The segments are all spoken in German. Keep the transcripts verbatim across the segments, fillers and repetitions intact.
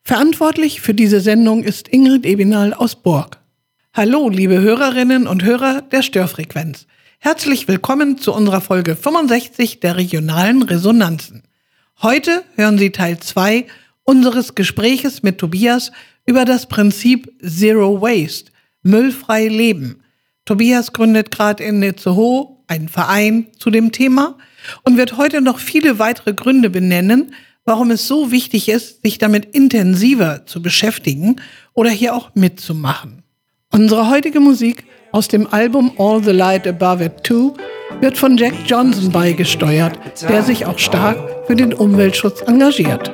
Verantwortlich für diese Sendung ist Ingrid Ebinal aus Borg. Hallo, liebe Hörerinnen und Hörer der Störfrequenz. Herzlich willkommen zu unserer Folge fünfundsechzig der regionalen Resonanzen. Heute hören Sie Teil zwei unseres Gespräches mit Tobias über das Prinzip Zero Waste, müllfrei leben. Tobias gründet gerade in Itzehoe einen Verein zu dem Thema und wird heute noch viele weitere Gründe benennen, warum es so wichtig ist, sich damit intensiver zu beschäftigen oder hier auch mitzumachen. Unsere heutige Musik aus dem Album All the Light Above It zwei wird von Jack Johnson beigesteuert, der sich auch stark für den Umweltschutz engagiert.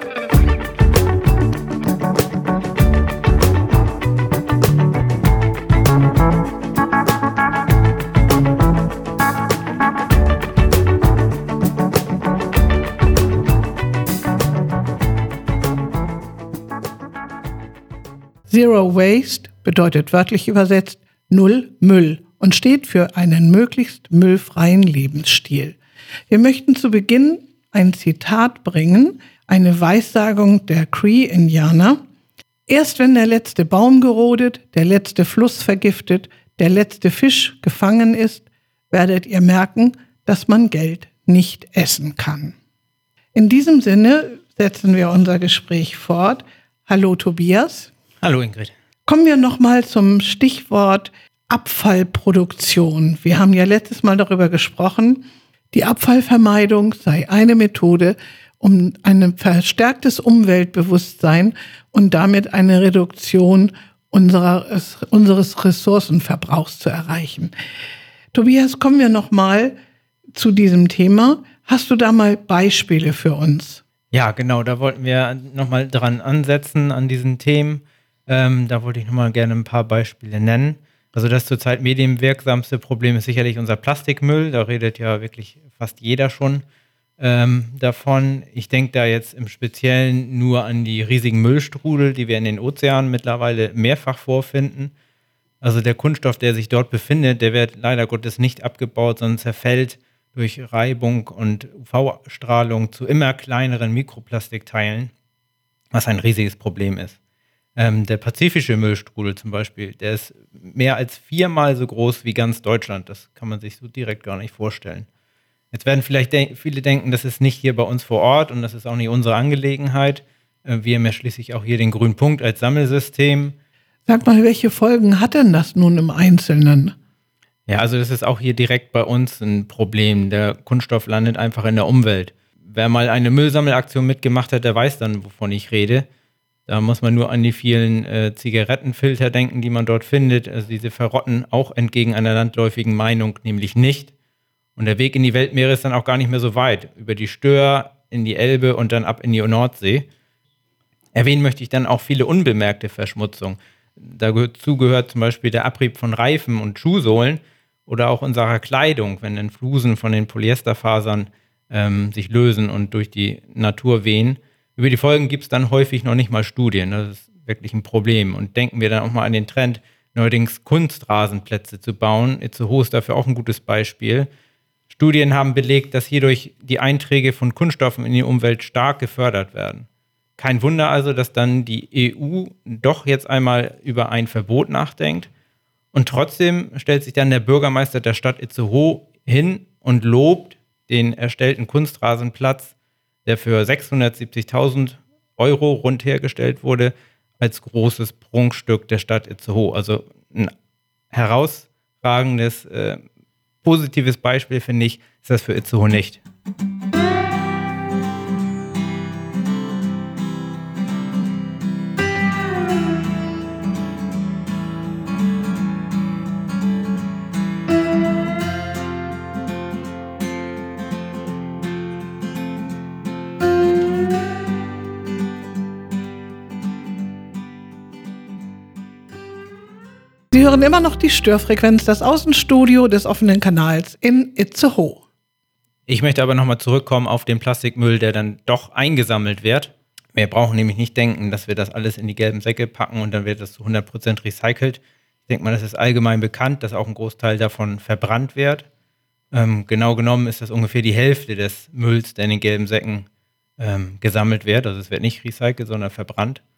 Zero Waste bedeutet wörtlich übersetzt Null Müll und steht für einen möglichst müllfreien Lebensstil. Wir möchten zu Beginn ein Zitat bringen, eine Weissagung der Cree-Indianer. Erst wenn der letzte Baum gerodet, der letzte Fluss vergiftet, der letzte Fisch gefangen ist, werdet ihr merken, dass man Geld nicht essen kann. In diesem Sinne setzen wir unser Gespräch fort. Hallo Tobias. Hallo Ingrid. Kommen wir nochmal zum Stichwort Abfallproduktion. Wir haben ja letztes Mal darüber gesprochen, die Abfallvermeidung sei eine Methode, um ein verstärktes Umweltbewusstsein und damit eine Reduktion unserer, unseres Ressourcenverbrauchs zu erreichen. Tobias, kommen wir nochmal zu diesem Thema. Hast du da mal Beispiele für uns? Ja, genau, da wollten wir nochmal dran ansetzen an diesen Themen. Ähm, da wollte ich nochmal gerne ein paar Beispiele nennen. Also das zurzeit medienwirksamste Problem ist sicherlich unser Plastikmüll. Da redet ja wirklich fast jeder schon ähm, davon. Ich denke da jetzt im Speziellen nur an die riesigen Müllstrudel, die wir in den Ozeanen mittlerweile mehrfach vorfinden. Also der Kunststoff, der sich dort befindet, der wird leider Gottes nicht abgebaut, sondern zerfällt durch Reibung und U V-Strahlung zu immer kleineren Mikroplastikteilen, was ein riesiges Problem ist. Ähm, der pazifische Müllstrudel zum Beispiel, der ist mehr als viermal so groß wie ganz Deutschland. Das kann man sich so direkt gar nicht vorstellen. Jetzt werden vielleicht de- viele denken, das ist nicht hier bei uns vor Ort und das ist auch nicht unsere Angelegenheit. Äh, wir haben ja schließlich auch hier den grünen Punkt als Sammelsystem. Sag mal, welche Folgen hat denn das nun im Einzelnen? Ja, also das ist auch hier direkt bei uns ein Problem. Der Kunststoff landet einfach in der Umwelt. Wer mal eine Müllsammelaktion mitgemacht hat, der weiß dann, wovon ich rede. Da muss man nur an die vielen äh, Zigarettenfilter denken, die man dort findet. Also diese verrotten auch entgegen einer landläufigen Meinung nämlich nicht. Und der Weg in die Weltmeere ist dann auch gar nicht mehr so weit. Über die Stör, in die Elbe und dann ab in die Nordsee. Erwähnen möchte ich dann auch viele unbemerkte Verschmutzung. Dazu gehört zum Beispiel der Abrieb von Reifen und Schuhsohlen oder auch unserer Kleidung, wenn dann Flusen von den Polyesterfasern ähm, sich lösen und durch die Natur wehen. Über die Folgen gibt es dann häufig noch nicht mal Studien. Das ist wirklich ein Problem. Und denken wir dann auch mal an den Trend, neuerdings Kunstrasenplätze zu bauen. Itzehoe ist dafür auch ein gutes Beispiel. Studien haben belegt, dass hierdurch die Einträge von Kunststoffen in die Umwelt stark gefördert werden. Kein Wunder also, dass dann die E U doch jetzt einmal über ein Verbot nachdenkt. Und trotzdem stellt sich dann der Bürgermeister der Stadt Itzehoe hin und lobt den erstellten Kunstrasenplatz, der für sechshundertsiebzigtausend Euro rund hergestellt wurde, als großes Prunkstück der Stadt Itzehoe. Also ein herausragendes, äh, positives Beispiel, finde ich, ist das für Itzehoe nicht. Sie hören immer noch die Störfrequenz, das Außenstudio des offenen Kanals in Itzehoe. Ich möchte aber nochmal zurückkommen auf den Plastikmüll, der dann doch eingesammelt wird. Wir brauchen nämlich nicht denken, dass wir das alles in die gelben Säcke packen und dann wird das zu hundert Prozent recycelt. Ich denke mal, das ist allgemein bekannt, dass auch ein Großteil davon verbrannt wird. Ähm, genau genommen ist das ungefähr die Hälfte des Mülls, der in den gelben Säcken ähm, gesammelt wird. Also es wird nicht recycelt, sondern verbrannt.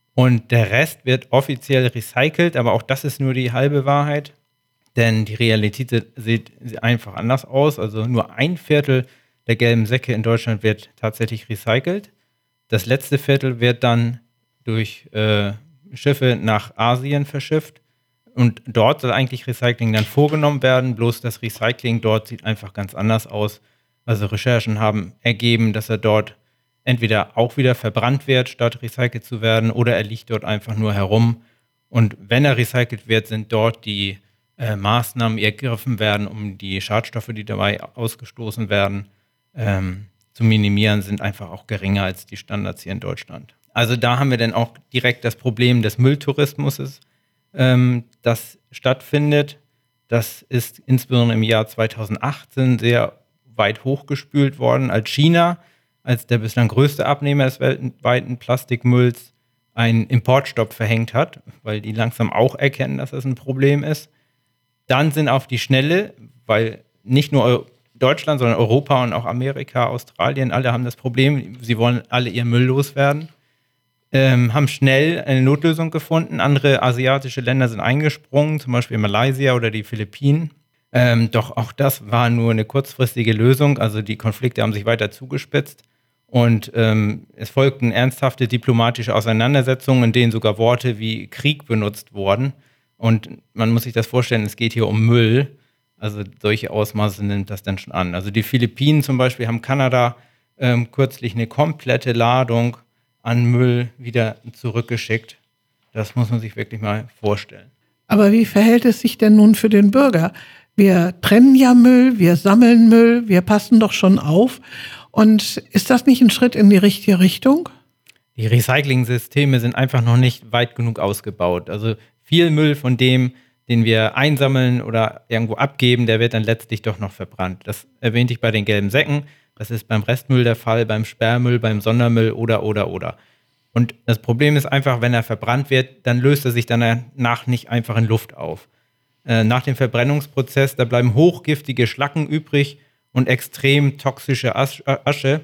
Und der Rest wird offiziell recycelt, aber auch das ist nur die halbe Wahrheit, denn die Realität sieht einfach anders aus. Also nur ein Viertel der gelben Säcke in Deutschland wird tatsächlich recycelt. Das letzte Viertel wird dann durch äh, Schiffe nach Asien verschifft und dort soll eigentlich Recycling dann vorgenommen werden, bloß das Recycling dort sieht einfach ganz anders aus. Also Recherchen haben ergeben, dass er dort entweder auch wieder verbrannt wird, statt recycelt zu werden, oder er liegt dort einfach nur herum. Und wenn er recycelt wird, sind dort die äh, Maßnahmen ergriffen werden, um die Schadstoffe, die dabei ausgestoßen werden, ähm, zu minimieren, sind einfach auch geringer als die Standards hier in Deutschland. Also da haben wir dann auch direkt das Problem des Mülltourismus, ähm, das stattfindet. Das ist insbesondere im Jahr zweitausendachtzehn sehr weit hochgespült worden, als China, als der bislang größte Abnehmer des weltweiten Plastikmülls, einen Importstopp verhängt hat, weil die langsam auch erkennen, dass das ein Problem ist. Dann sind auf die Schnelle, weil nicht nur Deutschland, sondern Europa und auch Amerika, Australien, alle haben das Problem, sie wollen alle ihren Müll loswerden, ähm, haben schnell eine Notlösung gefunden. Andere asiatische Länder sind eingesprungen, zum Beispiel Malaysia oder die Philippinen. Ähm, doch auch das war nur eine kurzfristige Lösung, also die Konflikte haben sich weiter zugespitzt und ähm, es folgten ernsthafte diplomatische Auseinandersetzungen, in denen sogar Worte wie Krieg benutzt wurden. Und man muss sich das vorstellen, es geht hier um Müll. Also solche Ausmaße nimmt das dann schon an. Also die Philippinen zum Beispiel haben Kanada ähm, kürzlich eine komplette Ladung an Müll wieder zurückgeschickt. Das muss man sich wirklich mal vorstellen. Aber wie verhält es sich denn nun für den Bürger? Wir trennen ja Müll, wir sammeln Müll, wir passen doch schon auf. Und ist das nicht ein Schritt in die richtige Richtung? Die Recycling-Systeme sind einfach noch nicht weit genug ausgebaut. Also viel Müll von dem, den wir einsammeln oder irgendwo abgeben, der wird dann letztlich doch noch verbrannt. Das erwähnte ich bei den gelben Säcken. Das ist beim Restmüll der Fall, beim Sperrmüll, beim Sondermüll oder, oder, oder. Und das Problem ist einfach, wenn er verbrannt wird, dann löst er sich danach nicht einfach in Luft auf. Äh, nach dem Verbrennungsprozess, da bleiben hochgiftige Schlacken übrig und extrem toxische Asche,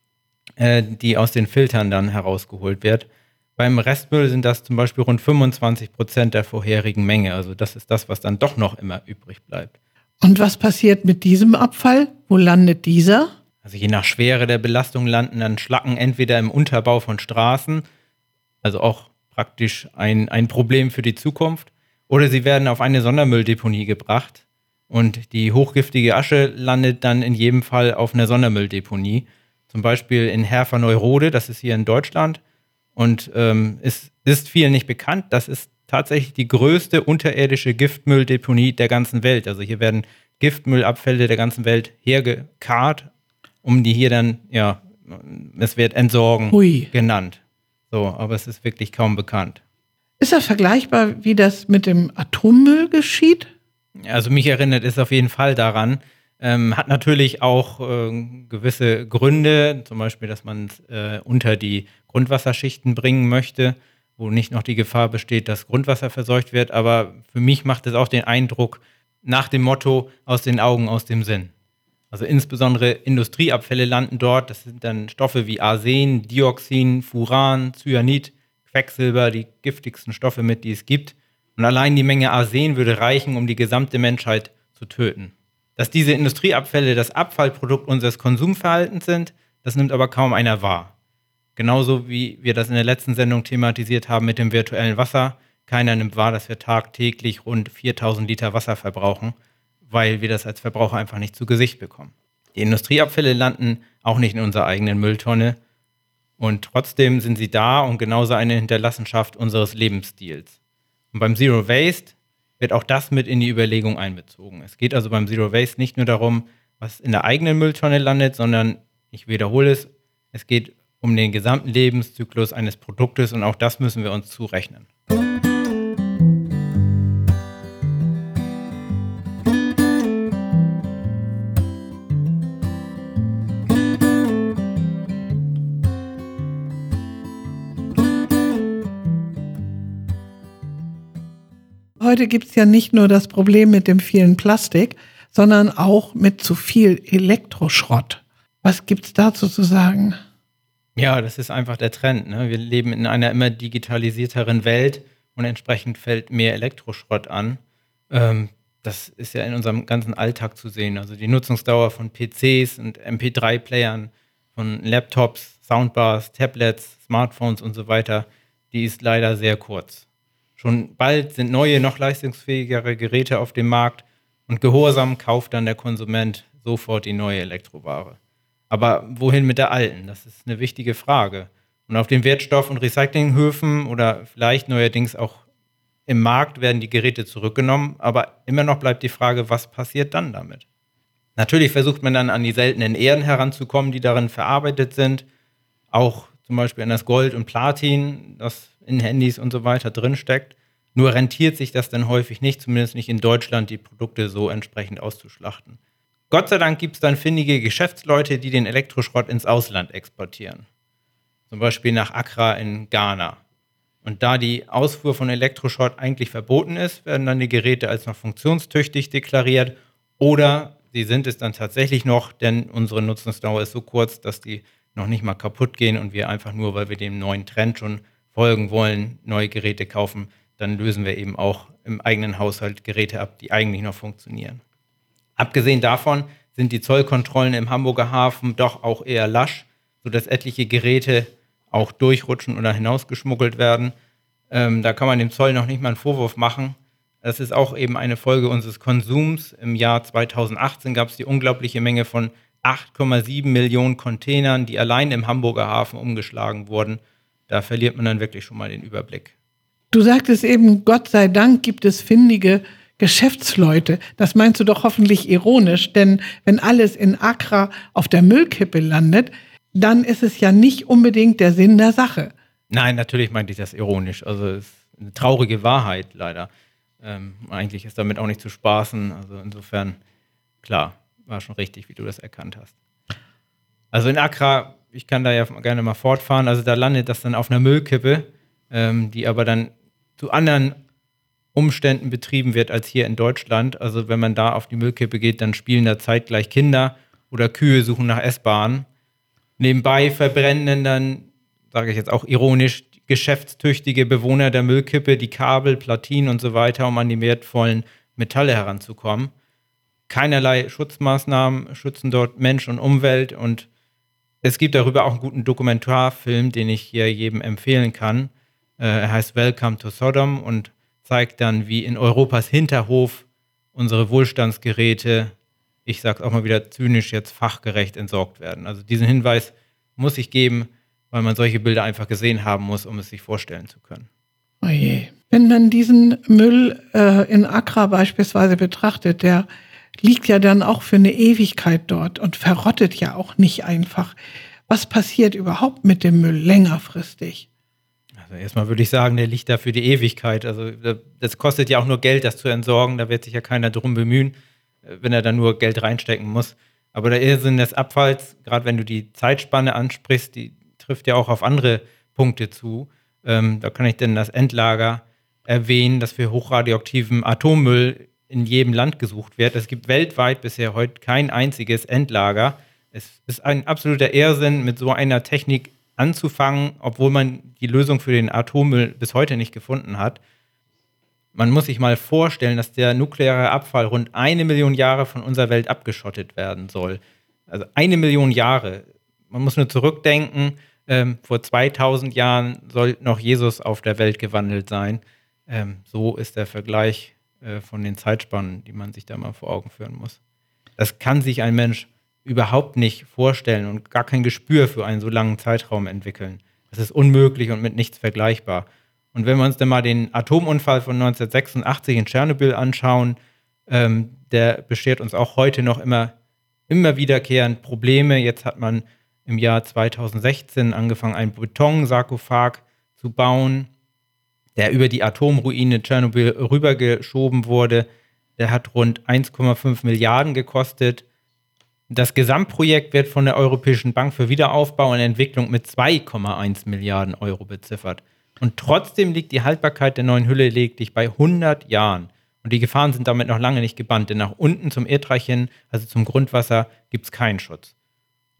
äh, die aus den Filtern dann herausgeholt wird. Beim Restmüll sind das zum Beispiel rund fünfundzwanzig Prozent der vorherigen Menge. Also das ist das, was dann doch noch immer übrig bleibt. Und was passiert mit diesem Abfall? Wo landet dieser? Also je nach Schwere der Belastung landen dann Schlacken entweder im Unterbau von Straßen, also auch praktisch ein, ein Problem für die Zukunft, oder sie werden auf eine Sondermülldeponie gebracht und die hochgiftige Asche landet dann in jedem Fall auf einer Sondermülldeponie, zum Beispiel in Herferneurode, das ist hier in Deutschland. Und ähm, es ist vielen nicht bekannt, das ist tatsächlich die größte unterirdische Giftmülldeponie der ganzen Welt. Also hier werden Giftmüllabfälle der ganzen Welt hergekarrt, um die hier dann, ja, es wird Entsorgen Hui. genannt. So, aber es ist wirklich kaum bekannt. Ist das vergleichbar, wie das mit dem Atommüll geschieht? Also mich erinnert es auf jeden Fall daran. Ähm, hat natürlich auch äh, gewisse Gründe, zum Beispiel, dass man es äh, unter die Grundwasserschichten bringen möchte, wo nicht noch die Gefahr besteht, dass Grundwasser verseucht wird. Aber für mich macht es auch den Eindruck nach dem Motto, aus den Augen, aus dem Sinn. Also insbesondere Industrieabfälle landen dort. Das sind dann Stoffe wie Arsen, Dioxin, Furan, Cyanid, Quecksilber, die giftigsten Stoffe mit, die es gibt. Und allein die Menge Arsen würde reichen, um die gesamte Menschheit zu töten. Dass diese Industrieabfälle das Abfallprodukt unseres Konsumverhaltens sind, das nimmt aber kaum einer wahr. Genauso wie wir das in der letzten Sendung thematisiert haben mit dem virtuellen Wasser. Keiner nimmt wahr, dass wir tagtäglich rund viertausend Liter Wasser verbrauchen, weil wir das als Verbraucher einfach nicht zu Gesicht bekommen. Die Industrieabfälle landen auch nicht in unserer eigenen Mülltonne und trotzdem sind sie da und genauso eine Hinterlassenschaft unseres Lebensstils. Und beim Zero Waste wird auch das mit in die Überlegung einbezogen. Es geht also beim Zero Waste nicht nur darum, was in der eigenen Mülltonne landet, sondern, ich wiederhole es, es geht um den gesamten Lebenszyklus eines Produktes und auch das müssen wir uns zurechnen. Heute gibt es ja nicht nur das Problem mit dem vielen Plastik, sondern auch mit zu viel Elektroschrott. Was gibt es dazu zu sagen? Ja, das ist einfach der Trend, ne? Wir leben in einer immer digitalisierteren Welt und entsprechend fällt mehr Elektroschrott an. Ähm, das ist ja in unserem ganzen Alltag zu sehen. Also die Nutzungsdauer von P Cs und M P drei Playern, von Laptops, Soundbars, Tablets, Smartphones und so weiter, die ist leider sehr kurz. Schon bald sind neue, noch leistungsfähigere Geräte auf dem Markt und gehorsam kauft dann der Konsument sofort die neue Elektroware. Aber wohin mit der alten? Das ist eine wichtige Frage. Und auf den Wertstoff- und Recyclinghöfen oder vielleicht neuerdings auch im Markt werden die Geräte zurückgenommen, aber immer noch bleibt die Frage, was passiert dann damit? Natürlich versucht man dann an die seltenen Erden heranzukommen, die darin verarbeitet sind, auch zum Beispiel an das Gold und Platin, das in Handys und so weiter drinsteckt. Nur rentiert sich das dann häufig nicht, zumindest nicht in Deutschland, die Produkte so entsprechend auszuschlachten. Gott sei Dank gibt es dann findige Geschäftsleute, die den Elektroschrott ins Ausland exportieren. Zum Beispiel nach Accra in Ghana. Und da die Ausfuhr von Elektroschrott eigentlich verboten ist, werden dann die Geräte als noch funktionstüchtig deklariert oder sie sind es dann tatsächlich noch, denn unsere Nutzungsdauer ist so kurz, dass die noch nicht mal kaputt gehen und wir einfach nur, weil wir dem neuen Trend schon folgen wollen, neue Geräte kaufen, dann lösen wir eben auch im eigenen Haushalt Geräte ab, die eigentlich noch funktionieren. Abgesehen davon sind die Zollkontrollen im Hamburger Hafen doch auch eher lasch, sodass etliche Geräte auch durchrutschen oder hinausgeschmuggelt werden. Ähm, da kann man dem Zoll noch nicht mal einen Vorwurf machen. Das ist auch eben eine Folge unseres Konsums. Im Jahr zweitausendachtzehn gab es die unglaubliche Menge von acht Komma sieben Millionen Containern, die allein im Hamburger Hafen umgeschlagen wurden. Da verliert man dann wirklich schon mal den Überblick. Du sagtest eben, Gott sei Dank gibt es findige Geschäftsleute. Das meinst du doch hoffentlich ironisch, denn wenn alles in Accra auf der Müllkippe landet, dann ist es ja nicht unbedingt der Sinn der Sache. Nein, natürlich meinte ich das ironisch. Also es ist eine traurige Wahrheit leider. Ähm, eigentlich ist damit auch nicht zu spaßen. Also insofern, klar, war schon richtig, wie du das erkannt hast. Also in Accra, ich kann da ja gerne mal fortfahren, also da landet das dann auf einer Müllkippe, ähm, die aber dann zu anderen Umständen betrieben wird als hier in Deutschland. Also wenn man da auf die Müllkippe geht, dann spielen da zeitgleich Kinder oder Kühe suchen nach Essbahnen. Nebenbei verbrennen dann, sage ich jetzt auch ironisch, geschäftstüchtige Bewohner der Müllkippe die Kabel, Platinen und so weiter, um an die wertvollen Metalle heranzukommen. Keinerlei Schutzmaßnahmen schützen dort Mensch und Umwelt und es gibt darüber auch einen guten Dokumentarfilm, den ich hier jedem empfehlen kann. Er heißt Welcome to Sodom und zeigt dann, wie in Europas Hinterhof unsere Wohlstandsgeräte, ich sag's auch mal wieder zynisch, jetzt fachgerecht entsorgt werden. Also diesen Hinweis muss ich geben, weil man solche Bilder einfach gesehen haben muss, um es sich vorstellen zu können. Oh je. Wenn man diesen Müll äh, in Accra beispielsweise betrachtet, der liegt ja dann auch für eine Ewigkeit dort und verrottet ja auch nicht einfach. Was passiert überhaupt mit dem Müll längerfristig? Also erstmal würde ich sagen, der liegt da für die Ewigkeit. Also das kostet ja auch nur Geld, das zu entsorgen. Da wird sich ja keiner drum bemühen, wenn er da nur Geld reinstecken muss. Aber der Irrsinn des Abfalls, gerade wenn du die Zeitspanne ansprichst, die trifft ja auch auf andere Punkte zu. Ähm, da kann ich denn das Endlager erwähnen, das für hochradioaktiven Atommüll in jedem Land gesucht wird. Es gibt weltweit bisher heute kein einziges Endlager. Es ist ein absoluter Irrsinn, mit so einer Technik anzufangen, obwohl man die Lösung für den Atommüll bis heute nicht gefunden hat. Man muss sich mal vorstellen, dass der nukleare Abfall rund eine Million Jahre von unserer Welt abgeschottet werden soll. Also eine Million Jahre. Man muss nur zurückdenken, ähm, vor zweitausend Jahren soll noch Jesus auf der Welt gewandelt sein. Ähm, so ist der Vergleich äh, von den Zeitspannen, die man sich da mal vor Augen führen muss. Das kann sich ein Mensch überhaupt nicht vorstellen und gar kein Gespür für einen so langen Zeitraum entwickeln. Das ist unmöglich und mit nichts vergleichbar. Und wenn wir uns dann mal den Atomunfall von neunzehnhundertsechsundachtzig in Tschernobyl anschauen, ähm, der beschert uns auch heute noch immer, immer wiederkehrend Probleme. Jetzt hat man im Jahr zweitausendsechzehn angefangen, einen Betonsarkophag zu bauen, der über die Atomruine Tschernobyl rübergeschoben wurde. Der hat rund eins Komma fünf Milliarden gekostet. Das Gesamtprojekt wird von der Europäischen Bank für Wiederaufbau und Entwicklung mit zwei Komma eins Milliarden Euro beziffert. Und trotzdem liegt die Haltbarkeit der neuen Hülle lediglich bei hundert Jahren. Und die Gefahren sind damit noch lange nicht gebannt, denn nach unten zum Erdreich hin, also zum Grundwasser, gibt es keinen Schutz.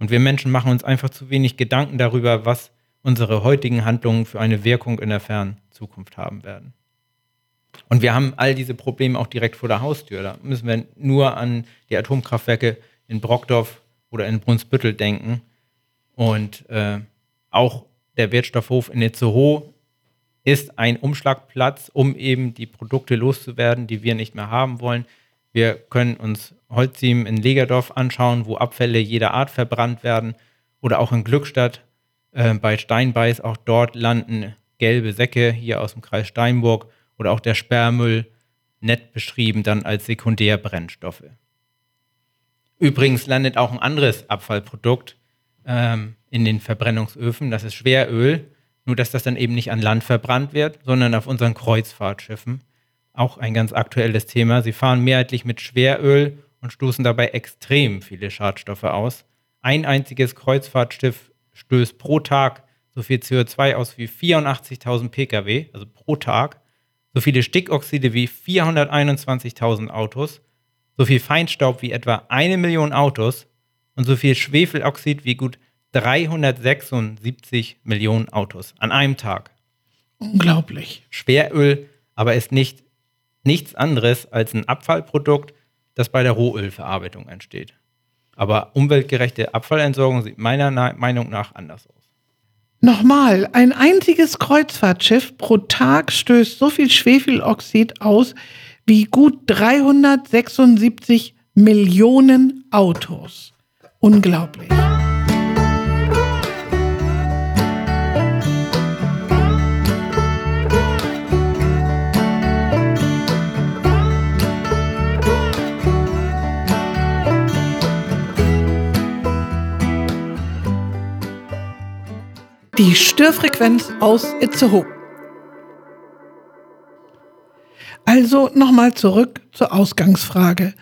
Und wir Menschen machen uns einfach zu wenig Gedanken darüber, was unsere heutigen Handlungen für eine Wirkung in der fernen Zukunft haben werden. Und wir haben all diese Probleme auch direkt vor der Haustür. Da müssen wir nur an die Atomkraftwerke in Brockdorf oder in Brunsbüttel denken. Und äh, auch der Wertstoffhof in Itzehoe ist ein Umschlagplatz, um eben die Produkte loszuwerden, die wir nicht mehr haben wollen. Wir können uns Holcim in Legerdorf anschauen, wo Abfälle jeder Art verbrannt werden. Oder auch in Glückstadt äh, bei Steinbeiß, auch dort landen gelbe Säcke hier aus dem Kreis Steinburg. Oder auch der Sperrmüll, nett beschrieben, dann als Sekundärbrennstoffe. Übrigens landet auch ein anderes Abfallprodukt ähm, in den Verbrennungsöfen, das ist Schweröl, nur dass das dann eben nicht an Land verbrannt wird, sondern auf unseren Kreuzfahrtschiffen. Auch ein ganz aktuelles Thema. Sie fahren mehrheitlich mit Schweröl und stoßen dabei extrem viele Schadstoffe aus. Ein einziges Kreuzfahrtschiff stößt pro Tag so viel C O zwei aus wie vierundachtzigtausend Pkw, also pro Tag. So viele Stickoxide wie vierhunderteinundzwanzigtausend Autos, so viel Feinstaub wie etwa eine Million Autos und so viel Schwefeloxid wie gut dreihundertsechsundsiebzig Millionen Autos an einem Tag. Unglaublich. Schweröl aber ist nicht, nichts anderes als ein Abfallprodukt, das bei der Rohölverarbeitung entsteht. Aber umweltgerechte Abfallentsorgung sieht meiner Na- Meinung nach anders aus. Nochmal, ein einziges Kreuzfahrtschiff pro Tag stößt so viel Schwefeloxid aus wie gut dreihundertsechsundsiebzig Millionen Autos. Unglaublich. Die Störfrequenz aus Itzehoe. Also nochmal zurück zur Ausgangsfrage.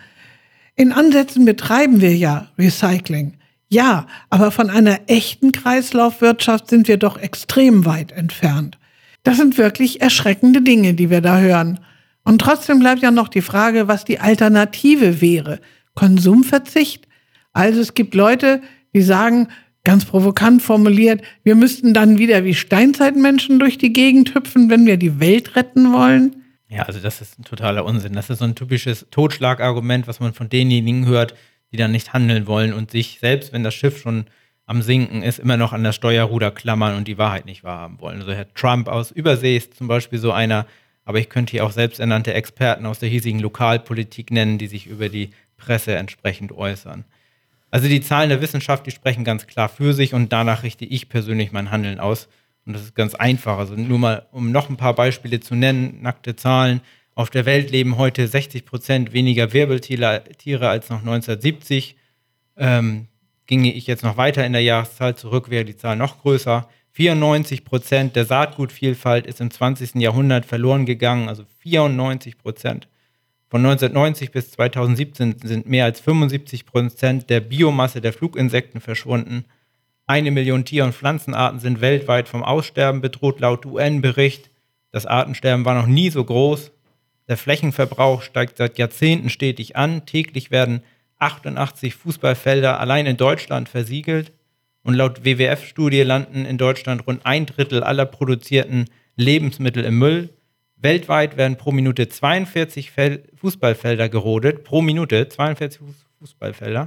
In Ansätzen betreiben wir ja Recycling. Ja, aber von einer echten Kreislaufwirtschaft sind wir doch extrem weit entfernt. Das sind wirklich erschreckende Dinge, die wir da hören. Und trotzdem bleibt ja noch die Frage, was die Alternative wäre. Konsumverzicht? Also es gibt Leute, die sagen, ganz provokant formuliert, wir müssten dann wieder wie Steinzeitmenschen durch die Gegend hüpfen, wenn wir die Welt retten wollen? Ja, also das ist ein totaler Unsinn. Das ist so ein typisches Totschlagargument, was man von denjenigen hört, die dann nicht handeln wollen und sich, selbst wenn das Schiff schon am Sinken ist, immer noch an das Steuerruder klammern und die Wahrheit nicht wahrhaben wollen. Also Herr Trump aus Übersee ist zum Beispiel so einer, aber ich könnte hier auch selbsternannte Experten aus der hiesigen Lokalpolitik nennen, die sich über die Presse entsprechend äußern. Also die Zahlen der Wissenschaft, die sprechen ganz klar für sich und danach richte ich persönlich mein Handeln aus. Und das ist ganz einfach. Also nur mal, um noch ein paar Beispiele zu nennen, nackte Zahlen. Auf der Welt leben heute sechzig Prozent weniger Wirbeltiere Tiere als noch neunzehnhundertsiebzig. Ähm, ginge ich jetzt noch weiter in der Jahreszahl zurück, wäre die Zahl noch größer. vierundneunzig Prozent der Saatgutvielfalt ist im zwanzigsten Jahrhundert verloren gegangen, also vierundneunzig Prozent. Von neunzehnhundertneunzig bis zweitausendsiebzehn sind mehr als fünfundsiebzig Prozent der Biomasse der Fluginsekten verschwunden. Eine Million Tier- und Pflanzenarten sind weltweit vom Aussterben bedroht, laut U N-Bericht. Das Artensterben war noch nie so groß. Der Flächenverbrauch steigt seit Jahrzehnten stetig an. Täglich werden achtundachtzig Fußballfelder allein in Deutschland versiegelt. Und laut W W F-Studie landen in Deutschland rund ein Drittel aller produzierten Lebensmittel im Müll. Weltweit werden pro Minute zweiundvierzig Fel- Fußballfelder gerodet. Pro Minute zweiundvierzig Fußballfelder.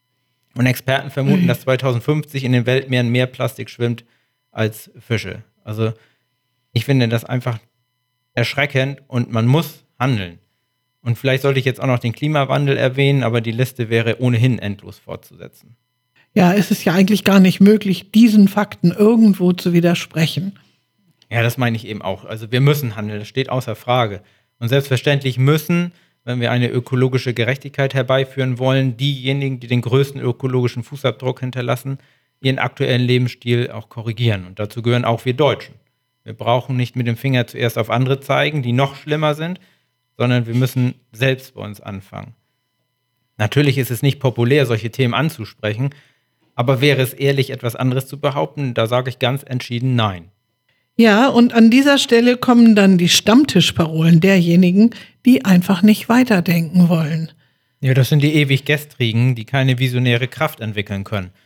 Und Experten vermuten, mhm. dass zweitausendfünfzig in den Weltmeeren mehr Plastik schwimmt als Fische. Also ich finde das einfach erschreckend und man muss handeln. Und vielleicht sollte ich jetzt auch noch den Klimawandel erwähnen, aber die Liste wäre ohnehin endlos fortzusetzen. Ja, es ist ja eigentlich gar nicht möglich, diesen Fakten irgendwo zu widersprechen. Ja, das meine ich eben auch. Also wir müssen handeln, das steht außer Frage. Und selbstverständlich müssen, wenn wir eine ökologische Gerechtigkeit herbeiführen wollen, diejenigen, die den größten ökologischen Fußabdruck hinterlassen, ihren aktuellen Lebensstil auch korrigieren. Und dazu gehören auch wir Deutschen. Wir brauchen nicht mit dem Finger zuerst auf andere zeigen, die noch schlimmer sind, sondern wir müssen selbst bei uns anfangen. Natürlich ist es nicht populär, solche Themen anzusprechen, aber wäre es ehrlich, etwas anderes zu behaupten, da sage ich ganz entschieden nein. Ja, und an dieser Stelle kommen dann die Stammtischparolen derjenigen, die einfach nicht weiterdenken wollen. Ja, das sind die ewig Gestrigen, die keine visionäre Kraft entwickeln können.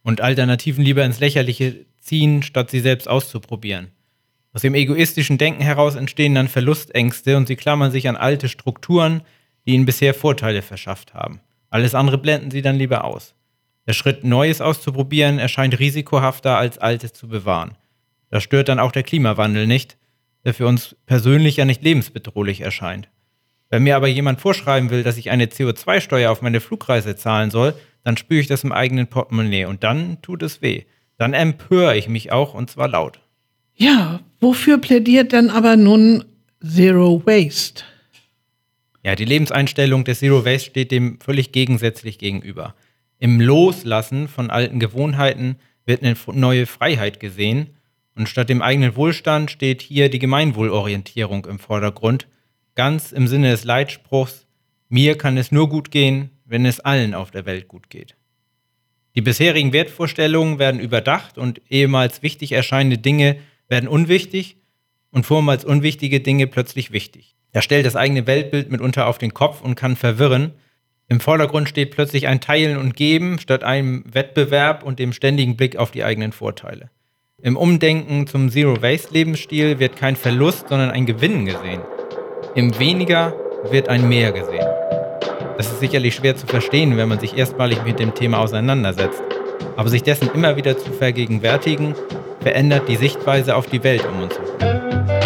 und Alternativen lieber ins Lächerliche ziehen, statt sie selbst auszuprobieren. Aus dem egoistischen Denken heraus entstehen dann Verlustängste und sie klammern sich an alte Strukturen, die ihnen bisher Vorteile verschafft haben. Alles andere blenden sie dann lieber aus. Der Schritt, Neues auszuprobieren, erscheint risikohafter als Altes zu bewahren. Da stört dann auch der Klimawandel nicht, der für uns persönlich ja nicht lebensbedrohlich erscheint. Wenn mir aber jemand vorschreiben will, dass ich eine C O zwei Steuer auf meine Flugreise zahlen soll, dann spüre ich das im eigenen Portemonnaie und dann tut es weh. Dann empöre ich mich auch und zwar laut. Ja, wofür plädiert denn aber nun Zero Waste? Ja, die Lebenseinstellung des Zero Waste steht dem völlig gegensätzlich gegenüber. Im Loslassen von alten Gewohnheiten wird eine neue Freiheit gesehen und statt dem eigenen Wohlstand steht hier die Gemeinwohlorientierung im Vordergrund, ganz im Sinne des Leitspruchs, mir kann es nur gut gehen, wenn es allen auf der Welt gut geht. Die bisherigen Wertvorstellungen werden überdacht und ehemals wichtig erscheinende Dinge werden unwichtig und vormals unwichtige Dinge plötzlich wichtig. Das stellt das eigene Weltbild mitunter auf den Kopf und kann verwirren. Im Vordergrund steht plötzlich ein Teilen und Geben statt einem Wettbewerb und dem ständigen Blick auf die eigenen Vorteile. Im Umdenken zum Zero-Waste-Lebensstil wird kein Verlust, sondern ein Gewinn gesehen. Im Weniger wird ein Mehr gesehen. Das ist sicherlich schwer zu verstehen, wenn man sich erstmalig mit dem Thema auseinandersetzt. Aber sich dessen immer wieder zu vergegenwärtigen, verändert die Sichtweise auf die Welt um uns herum.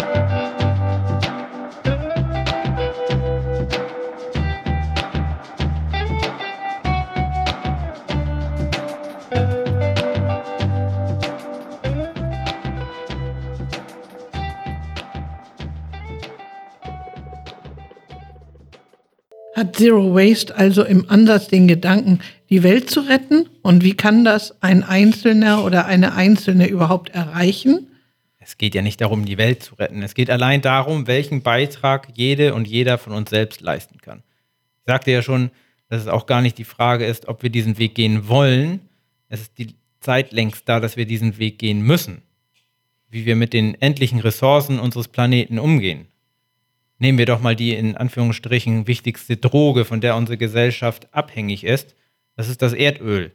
Hat Zero Waste also im Ansatz den Gedanken, die Welt zu retten? Und wie kann das ein Einzelner oder eine Einzelne überhaupt erreichen? Es geht ja nicht darum, die Welt zu retten. Es geht allein darum, welchen Beitrag jede und jeder von uns selbst leisten kann. Ich sagte ja schon, dass es auch gar nicht die Frage ist, ob wir diesen Weg gehen wollen. Es ist die Zeit längst da, dass wir diesen Weg gehen müssen. Wie wir mit den endlichen Ressourcen unseres Planeten umgehen. Nehmen wir doch mal die in Anführungsstrichen wichtigste Droge, von der unsere Gesellschaft abhängig ist. Das ist das Erdöl.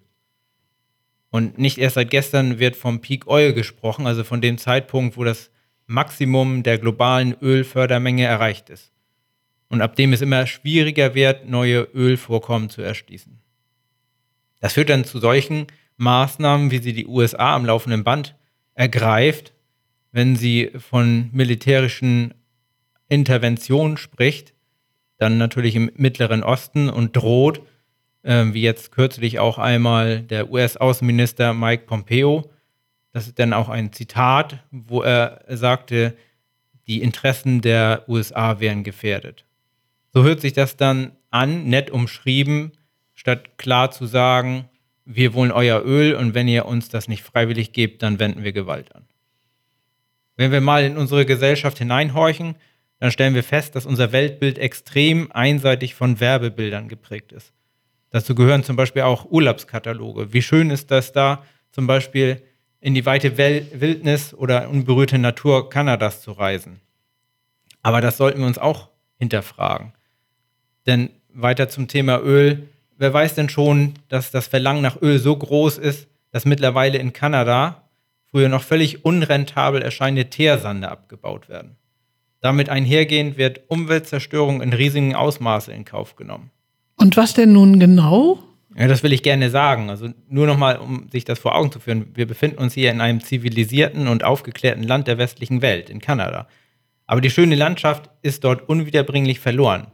Und nicht erst seit gestern wird vom Peak Oil gesprochen, also von dem Zeitpunkt, wo das Maximum der globalen Ölfördermenge erreicht ist. Und ab dem es immer schwieriger wird, neue Ölvorkommen zu erschließen. Das führt dann zu solchen Maßnahmen, wie sie die U S A am laufenden Band ergreift, wenn sie von militärischen Intervention spricht, dann natürlich im Mittleren Osten und droht, äh, wie jetzt kürzlich auch einmal der U S-Außenminister Mike Pompeo, das ist dann auch ein Zitat, wo er sagte, die Interessen der U S A wären gefährdet. So hört sich das dann an, nett umschrieben, statt klar zu sagen, wir wollen euer Öl und wenn ihr uns das nicht freiwillig gebt, dann wenden wir Gewalt an. Wenn wir mal in unsere Gesellschaft hineinhorchen, dann stellen wir fest, dass unser Weltbild extrem einseitig von Werbebildern geprägt ist. Dazu gehören zum Beispiel auch Urlaubskataloge. Wie schön ist das da, zum Beispiel in die weite Wildnis oder unberührte Natur Kanadas zu reisen. Aber das sollten wir uns auch hinterfragen. Denn weiter zum Thema Öl, wer weiß denn schon, dass das Verlangen nach Öl so groß ist, dass mittlerweile in Kanada früher noch völlig unrentabel erscheinende Teersande abgebaut werden. Damit einhergehend wird Umweltzerstörung in riesigen Ausmaße in Kauf genommen. Und was denn nun genau? Ja, das will ich gerne sagen. Also nur nochmal, um sich das vor Augen zu führen. Wir befinden uns hier in einem zivilisierten und aufgeklärten Land der westlichen Welt, in Kanada. Aber die schöne Landschaft ist dort unwiederbringlich verloren.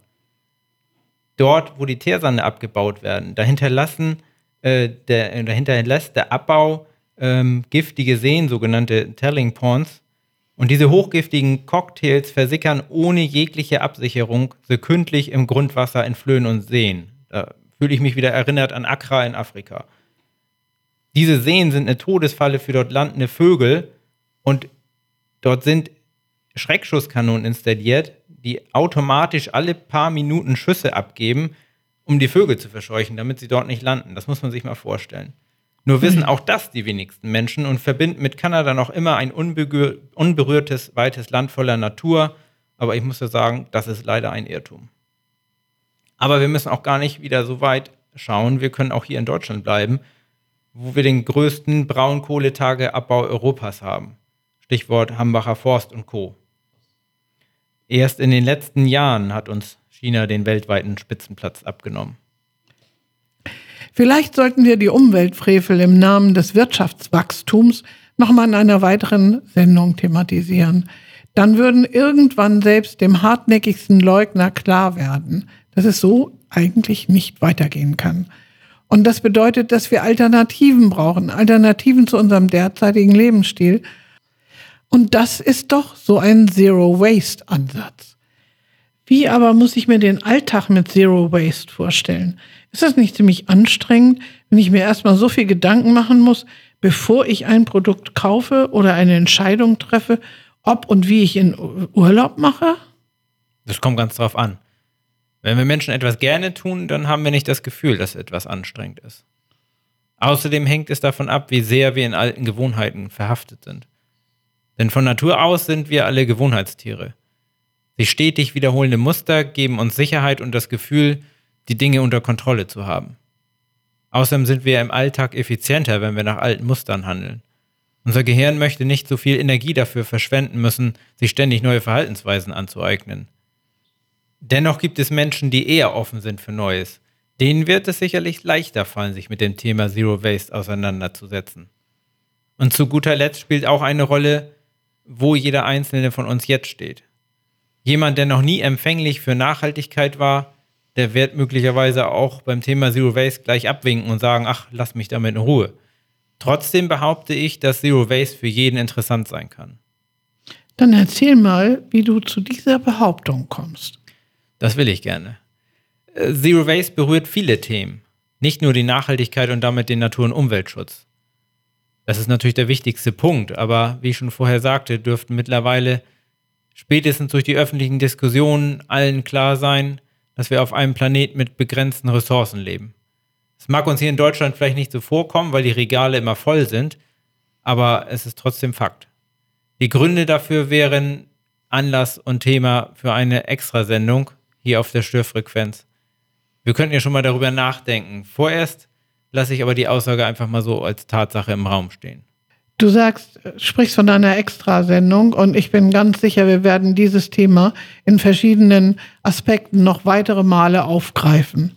Dort, wo die Teersande abgebaut werden, dahinter lassen, äh, der, dahinter lässt der Abbau ähm, giftige Seen, sogenannte Telling Ponds. Und diese hochgiftigen Cocktails versickern ohne jegliche Absicherung sekündlich im Grundwasser in Flöhen und Seen. Da fühle ich mich wieder erinnert an Accra in Afrika. Diese Seen sind eine Todesfalle für dort landende Vögel und dort sind Schreckschusskanonen installiert, die automatisch alle paar Minuten Schüsse abgeben, um die Vögel zu verscheuchen, damit sie dort nicht landen. Das muss man sich mal vorstellen. Nur wissen auch das die wenigsten Menschen und verbinden mit Kanada noch immer ein unberühr- unberührtes, weites Land voller Natur. Aber ich muss ja sagen, das ist leider ein Irrtum. Aber wir müssen auch gar nicht wieder so weit schauen. Wir können auch hier in Deutschland bleiben. wo wir den größten Braunkohletageabbau Europas haben. Stichwort Hambacher Forst und Co. Erst in den letzten Jahren hat uns China den weltweiten Spitzenplatz abgenommen. Vielleicht sollten wir die Umweltfrevel im Namen des Wirtschaftswachstums nochmal in einer weiteren Sendung thematisieren. Dann würden irgendwann selbst dem hartnäckigsten Leugner klar werden, dass es so eigentlich nicht weitergehen kann. Und das bedeutet, dass wir Alternativen brauchen, Alternativen zu unserem derzeitigen Lebensstil. Und das ist doch so ein Zero-Waste-Ansatz. Wie aber muss ich mir den Alltag mit Zero Waste vorstellen? Ist das nicht ziemlich anstrengend, wenn ich mir erstmal so viel Gedanken machen muss, bevor ich ein Produkt kaufe oder eine Entscheidung treffe, ob und wie ich in Urlaub mache? Das kommt ganz drauf an. Wenn wir Menschen etwas gerne tun, dann haben wir nicht das Gefühl, dass etwas anstrengend ist. Außerdem hängt es davon ab, wie sehr wir in alten Gewohnheiten verhaftet sind. Denn von Natur aus sind wir alle Gewohnheitstiere. Sich stetig wiederholende Muster geben uns Sicherheit und das Gefühl, die Dinge unter Kontrolle zu haben. Außerdem sind wir im Alltag effizienter, wenn wir nach alten Mustern handeln. Unser Gehirn möchte nicht so viel Energie dafür verschwenden müssen, sich ständig neue Verhaltensweisen anzueignen. Dennoch gibt es Menschen, die eher offen sind für Neues. Denen wird es sicherlich leichter fallen, sich mit dem Thema Zero Waste auseinanderzusetzen. Und zu guter Letzt spielt auch eine Rolle, wo jeder Einzelne von uns jetzt steht. Jemand, der noch nie empfänglich für Nachhaltigkeit war, der wird möglicherweise auch beim Thema Zero Waste gleich abwinken und sagen, ach, lass mich damit in Ruhe. Trotzdem behaupte ich, dass Zero Waste für jeden interessant sein kann. Dann erzähl mal, wie du zu dieser Behauptung kommst. Das will ich gerne. Zero Waste berührt viele Themen, nicht nur die Nachhaltigkeit und damit den Natur- und Umweltschutz. Das ist natürlich der wichtigste Punkt, aber wie ich schon vorher sagte, dürften mittlerweile spätestens durch die öffentlichen Diskussionen allen klar sein, dass wir auf einem Planet mit begrenzten Ressourcen leben. Es mag uns hier in Deutschland vielleicht nicht so vorkommen, weil die Regale immer voll sind, aber es ist trotzdem Fakt. Die Gründe dafür wären Anlass und Thema für eine Extrasendung hier auf der Störfrequenz. Wir könnten ja schon mal darüber nachdenken. Vorerst lasse ich aber die Aussage einfach mal so als Tatsache im Raum stehen. Du sagst, sprichst von einer Extrasendung und ich bin ganz sicher, wir werden dieses Thema in verschiedenen Aspekten noch weitere Male aufgreifen.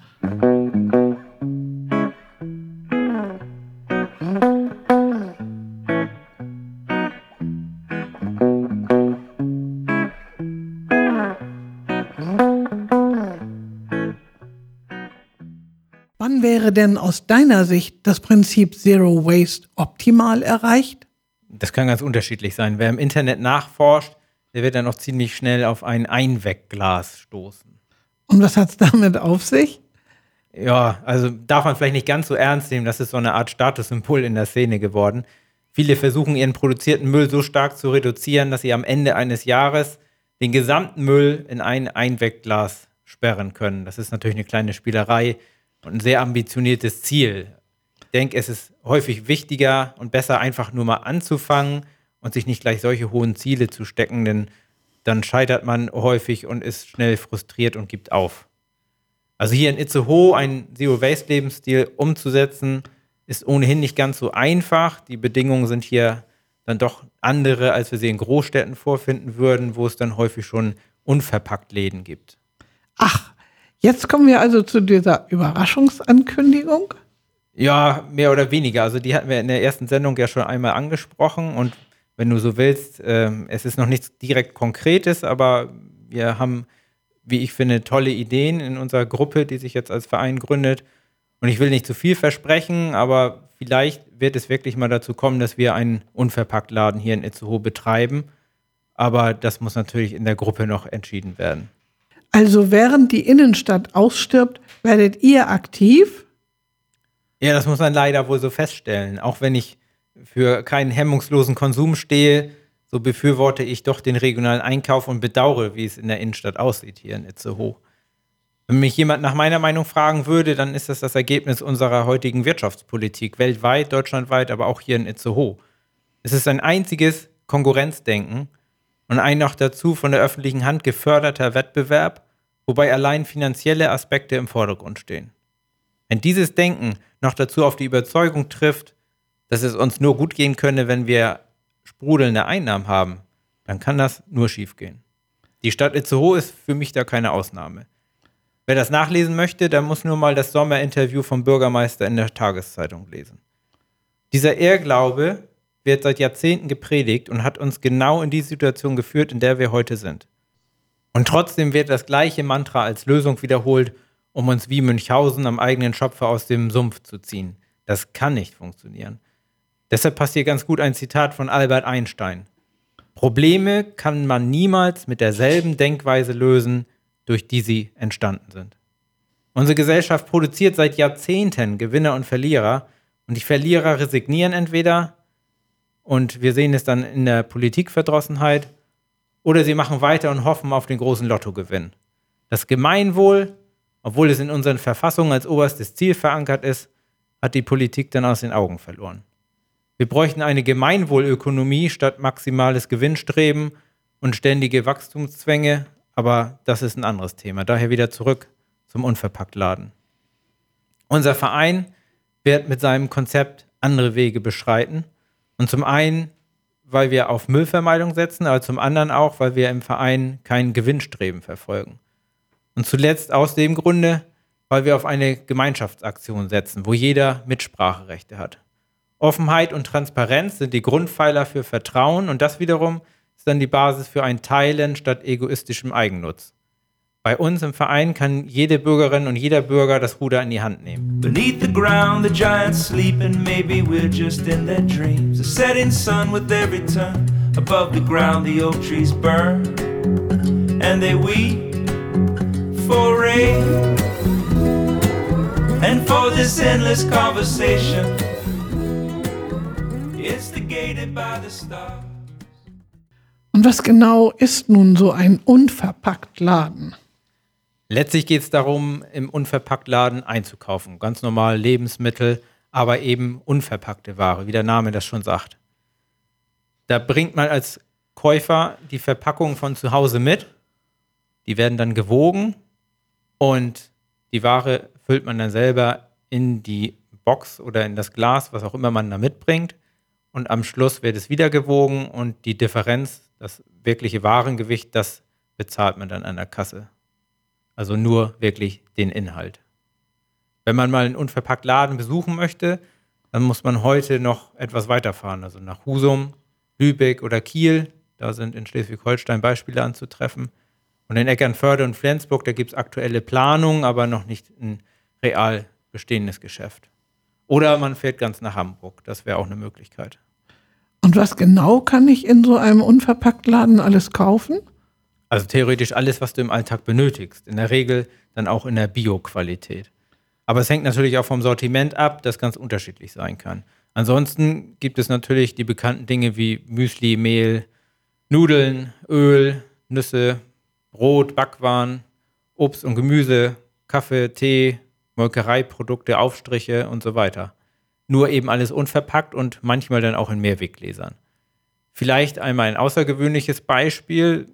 Wann wäre denn aus deiner Sicht das Prinzip Zero Waste optimal erreicht? Das kann ganz unterschiedlich sein. Wer im Internet nachforscht, der wird dann auch ziemlich schnell auf ein Einwegglas stoßen. Und was hat es damit auf sich? Ja, also darf man vielleicht nicht ganz so ernst nehmen, das ist so eine Art Statussymbol in der Szene geworden. Viele versuchen ihren produzierten Müll so stark zu reduzieren, dass sie am Ende eines Jahres den gesamten Müll in ein Einwegglas sperren können. Das ist natürlich eine kleine Spielerei und ein sehr ambitioniertes Ziel. Ich denke, es ist häufig wichtiger und besser, einfach nur mal anzufangen und sich nicht gleich solche hohen Ziele zu stecken, denn dann scheitert man häufig und ist schnell frustriert und gibt auf. Also hier in Itzehoe einen Zero-Waste-Lebensstil umzusetzen, ist ohnehin nicht ganz so einfach. Die Bedingungen sind hier dann doch andere, als wir sie in Großstädten vorfinden würden, wo es dann häufig schon unverpackt Läden gibt. Ach, jetzt kommen wir also zu dieser Überraschungsankündigung. Ja, mehr oder weniger. Also die hatten wir in der ersten Sendung ja schon einmal angesprochen und wenn du so willst, äh, es ist noch nichts direkt Konkretes, aber wir haben, wie ich finde, tolle Ideen in unserer Gruppe, die sich jetzt als Verein gründet. Und ich will nicht zu viel versprechen, aber vielleicht wird es wirklich mal dazu kommen, dass wir einen Unverpacktladen hier in Itzehoe betreiben. Aber das muss natürlich in der Gruppe noch entschieden werden. Also während die Innenstadt ausstirbt, werdet ihr aktiv? Ja, das muss man leider wohl so feststellen. Auch wenn ich für keinen hemmungslosen Konsum stehe, so befürworte ich doch den regionalen Einkauf und bedauere, wie es in der Innenstadt aussieht hier in Itzehoe. Wenn mich jemand nach meiner Meinung fragen würde, dann ist das das Ergebnis unserer heutigen Wirtschaftspolitik, weltweit, deutschlandweit, aber auch hier in Itzehoe. Es ist ein einziges Konkurrenzdenken und ein noch dazu von der öffentlichen Hand geförderter Wettbewerb, wobei allein finanzielle Aspekte im Vordergrund stehen. Wenn dieses Denken noch dazu auf die Überzeugung trifft, dass es uns nur gut gehen könne, wenn wir sprudelnde Einnahmen haben, dann kann das nur schiefgehen. Die Stadt Itzehoe ist für mich da keine Ausnahme. Wer das nachlesen möchte, der muss nur mal das Sommerinterview vom Bürgermeister in der Tageszeitung lesen. Dieser Irrglaube wird seit Jahrzehnten gepredigt und hat uns genau in die Situation geführt, in der wir heute sind. Und trotzdem wird das gleiche Mantra als Lösung wiederholt, um uns wie Münchhausen am eigenen Schopfe aus dem Sumpf zu ziehen. Das kann nicht funktionieren. Deshalb passt hier ganz gut ein Zitat von Albert Einstein. Probleme kann man niemals mit derselben Denkweise lösen, durch die sie entstanden sind. Unsere Gesellschaft produziert seit Jahrzehnten Gewinner und Verlierer und die Verlierer resignieren entweder und wir sehen es dann in der Politikverdrossenheit oder sie machen weiter und hoffen auf den großen Lottogewinn. Das Gemeinwohl, obwohl es in unseren Verfassungen als oberstes Ziel verankert ist, hat die Politik dann aus den Augen verloren. Wir bräuchten eine Gemeinwohlökonomie statt maximales Gewinnstreben und ständige Wachstumszwänge, aber das ist ein anderes Thema. Daher wieder zurück zum Unverpacktladen. Unser Verein wird mit seinem Konzept andere Wege beschreiten. Und zum einen, weil wir auf Müllvermeidung setzen, aber zum anderen auch, weil wir im Verein kein Gewinnstreben verfolgen. Und zuletzt aus dem Grunde, weil wir auf eine Gemeinschaftsaktion setzen, wo jeder Mitspracherechte hat. Offenheit und Transparenz sind die Grundpfeiler für Vertrauen und das wiederum ist dann die Basis für ein Teilen statt egoistischem Eigennutz. Bei uns im Verein kann jede Bürgerin und jeder Bürger das Ruder in die Hand nehmen. Beneath the ground, the giants sleep, and maybe we're just in their dreams. The setting sun with every turn. Above the ground, the oak trees burn, and they weep for rain, and for this endless conversation, instigated by the stars. Und was genau ist nun so ein Unverpacktladen? Letztlich geht es darum, im Unverpacktladen einzukaufen. Ganz normal Lebensmittel, aber eben unverpackte Ware, wie der Name das schon sagt. Da bringt man als Käufer die Verpackung von zu Hause mit. Die werden dann gewogen und die Ware füllt man dann selber in die Box oder in das Glas, was auch immer man da mitbringt. Und am Schluss wird es wieder gewogen und die Differenz, das wirkliche Warengewicht, das bezahlt man dann an der Kasse. Also nur wirklich den Inhalt. Wenn man mal einen Unverpacktladen besuchen möchte, dann muss man heute noch etwas weiterfahren, also nach Husum, Lübeck oder Kiel. Da sind in Schleswig-Holstein Beispiele anzutreffen. Und in Eckernförde und Flensburg, da gibt es aktuelle Planungen, aber noch nicht ein real bestehendes Geschäft. Oder man fährt ganz nach Hamburg, das wäre auch eine Möglichkeit. Und was genau kann ich in so einem Unverpacktladen alles kaufen? Also theoretisch alles, was du im Alltag benötigst. In der Regel dann auch in der Bio-Qualität. Aber es hängt natürlich auch vom Sortiment ab, das ganz unterschiedlich sein kann. Ansonsten gibt es natürlich die bekannten Dinge wie Müsli, Mehl, Nudeln, Öl, Nüsse, Brot, Backwaren, Obst und Gemüse, Kaffee, Tee, Molkereiprodukte, Aufstriche und so weiter. Nur eben alles unverpackt und manchmal dann auch in Mehrweggläsern. Vielleicht einmal ein außergewöhnliches Beispiel.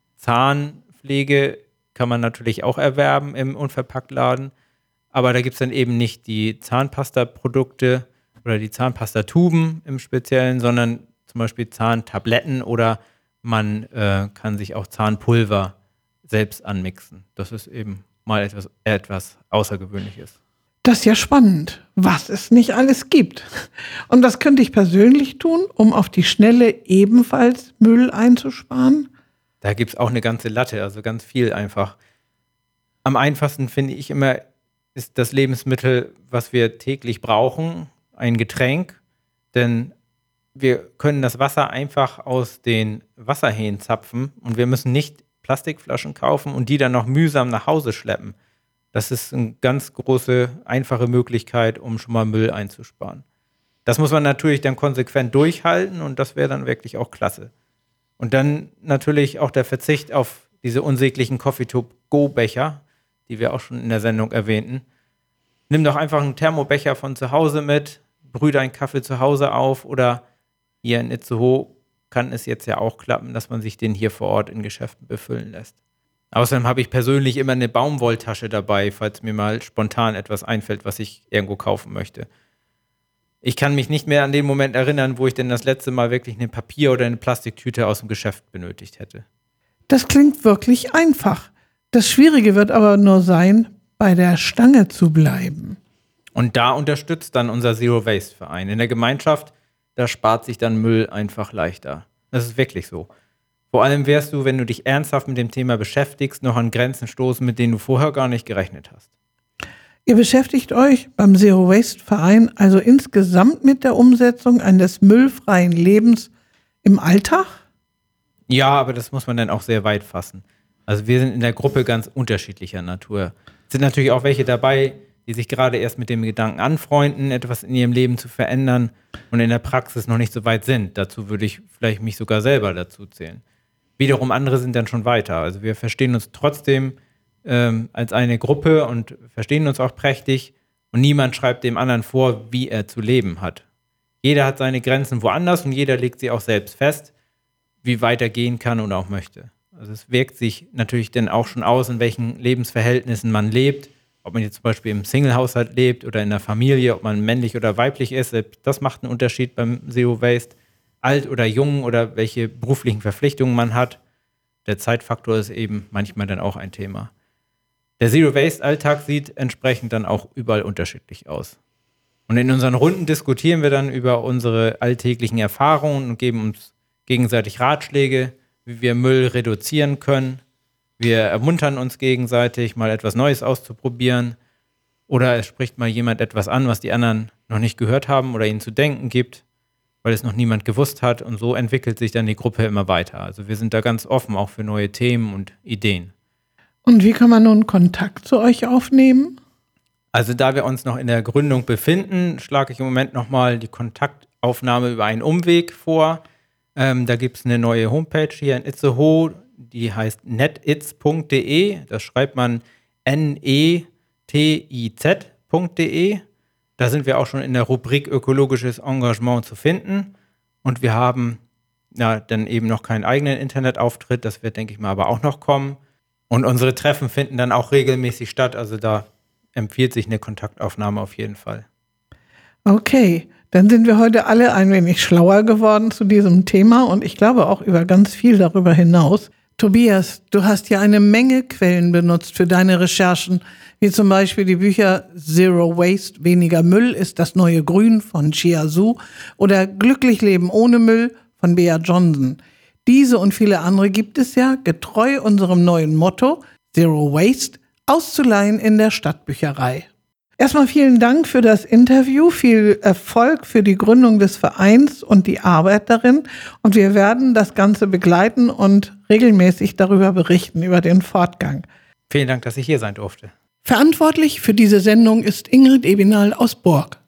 Zahnpflege kann man natürlich auch erwerben im Unverpacktladen, aber da gibt es dann eben nicht die Zahnpasta-Produkte oder die Zahnpastatuben im Speziellen, sondern zum Beispiel Zahntabletten oder man äh, kann sich auch Zahnpulver selbst anmixen. Das ist eben mal etwas, etwas Außergewöhnliches. Das ist ja spannend, was es nicht alles gibt. Und was könnte ich persönlich tun, um auf die Schnelle ebenfalls Müll einzusparen? Da gibt es auch eine ganze Latte, also ganz viel einfach. Am einfachsten finde ich immer, ist das Lebensmittel, was wir täglich brauchen, ein Getränk. Denn wir können das Wasser einfach aus den Wasserhähnen zapfen und wir müssen nicht Plastikflaschen kaufen und die dann noch mühsam nach Hause schleppen. Das ist eine ganz große, einfache Möglichkeit, um schon mal Müll einzusparen. Das muss man natürlich dann konsequent durchhalten und das wäre dann wirklich auch klasse. Und dann natürlich auch der Verzicht auf diese unsäglichen Coffee-to-go-Becher, die wir auch schon in der Sendung erwähnten. Nimm doch einfach einen Thermobecher von zu Hause mit, brühe deinen Kaffee zu Hause auf oder hier in Itzehoe kann es jetzt ja auch klappen, dass man sich den hier vor Ort in Geschäften befüllen lässt. Außerdem habe ich persönlich immer eine Baumwolltasche dabei, falls mir mal spontan etwas einfällt, was ich irgendwo kaufen möchte. Ich kann mich nicht mehr an den Moment erinnern, wo ich denn das letzte Mal wirklich eine Papier- oder eine Plastiktüte aus dem Geschäft benötigt hätte. Das klingt wirklich einfach. Das Schwierige wird aber nur sein, bei der Stange zu bleiben. Und da unterstützt dann unser Zero-Waste-Verein. In der Gemeinschaft, da spart sich dann Müll einfach leichter. Das ist wirklich so. Vor allem wirst du, wenn du dich ernsthaft mit dem Thema beschäftigst, noch an Grenzen stoßen, mit denen du vorher gar nicht gerechnet hast. Ihr beschäftigt euch beim Zero-Waste-Verein also insgesamt mit der Umsetzung eines müllfreien Lebens im Alltag? Ja, aber das muss man dann auch sehr weit fassen. Also wir sind in der Gruppe ganz unterschiedlicher Natur. Es sind natürlich auch welche dabei, die sich gerade erst mit dem Gedanken anfreunden, etwas in ihrem Leben zu verändern und in der Praxis noch nicht so weit sind. Dazu würde ich vielleicht mich sogar selber dazu zählen. Wiederum andere sind dann schon weiter. Also wir verstehen uns trotzdem ähm, als eine Gruppe und verstehen uns auch prächtig und niemand schreibt dem anderen vor, wie er zu leben hat. Jeder hat seine Grenzen woanders und jeder legt sie auch selbst fest, wie weit er gehen kann und auch möchte. Also es wirkt sich natürlich dann auch schon aus, in welchen Lebensverhältnissen man lebt, ob man jetzt zum Beispiel im Single-Haushalt lebt oder in der Familie, ob man männlich oder weiblich ist. Das macht einen Unterschied beim Zero Waste. Alt oder jung oder welche beruflichen Verpflichtungen man hat. Der Zeitfaktor ist eben manchmal dann auch ein Thema. Der Zero-Waste-Alltag sieht entsprechend dann auch überall unterschiedlich aus. Und in unseren Runden diskutieren wir dann über unsere alltäglichen Erfahrungen und geben uns gegenseitig Ratschläge, wie wir Müll reduzieren können. Wir ermuntern uns gegenseitig, mal etwas Neues auszuprobieren. Oder es spricht mal jemand etwas an, was die anderen noch nicht gehört haben oder ihnen zu denken gibt, weil es noch niemand gewusst hat. Und so entwickelt sich dann die Gruppe immer weiter. Also wir sind da ganz offen auch für neue Themen und Ideen. Und wie kann man nun Kontakt zu euch aufnehmen? Also da wir uns noch in der Gründung befinden, schlage ich im Moment nochmal die Kontaktaufnahme über einen Umweg vor. Ähm, da gibt es eine neue Homepage hier in Itzehoe, die heißt netitz punkt de. Das schreibt man N E T I Z punkt de. Da sind wir auch schon in der Rubrik ökologisches Engagement zu finden. Und wir haben ja dann eben noch keinen eigenen Internetauftritt. Das wird, denke ich mal, aber auch noch kommen. Und unsere Treffen finden dann auch regelmäßig statt. Also da empfiehlt sich eine Kontaktaufnahme auf jeden Fall. Okay, dann sind wir heute alle ein wenig schlauer geworden zu diesem Thema und ich glaube auch über ganz viel darüber hinaus. Tobias, du hast ja eine Menge Quellen benutzt für deine Recherchen, wie zum Beispiel die Bücher Zero Waste, weniger Müll ist das neue Grün von Chia Su oder Glücklich leben ohne Müll von Bea Johnson. Diese und viele andere gibt es ja, getreu unserem neuen Motto Zero Waste, auszuleihen in der Stadtbücherei. Erstmal vielen Dank für das Interview, viel Erfolg für die Gründung des Vereins und die Arbeit darin. Und wir werden das Ganze begleiten und regelmäßig darüber berichten, über den Fortgang. Vielen Dank, dass ich hier sein durfte. Verantwortlich für diese Sendung ist Ingrid Ebinal aus Bork.